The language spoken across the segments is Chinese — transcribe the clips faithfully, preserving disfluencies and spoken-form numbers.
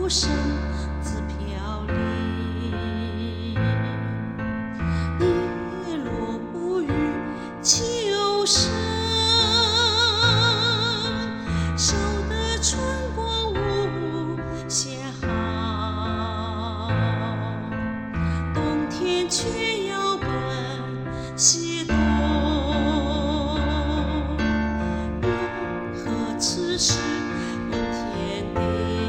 身自飘零，叶落不语秋声，守得春光无限好，冬天却要奔西东，缘何此时问天地，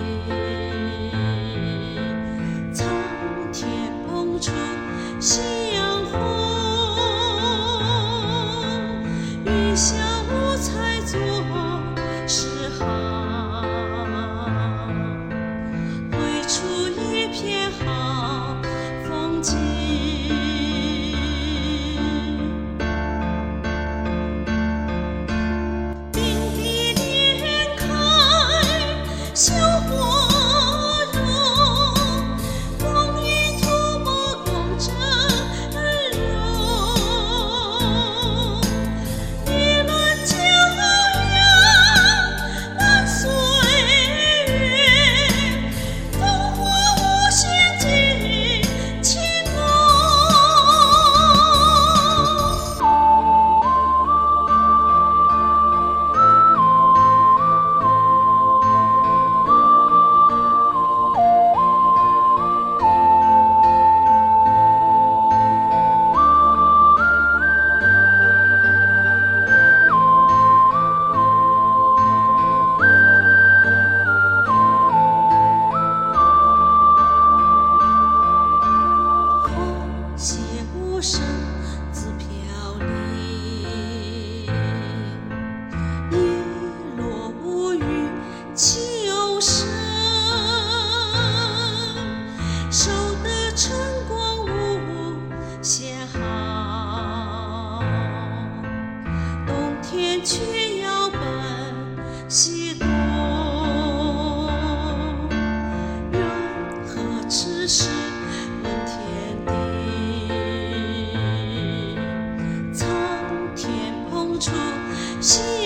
苍天捧出夕阳红，云霞五彩作诗行，绘出一片好风景。并蒂莲开，羞花容，光阴涂抹共枕而流。玉轮骄阳万岁月，烽火无限尽情浓。花谢无声自飘零，叶落无语秋声，守得春光无限好，冬天却要奔西东，缘何此时问天地，苍天捧出夕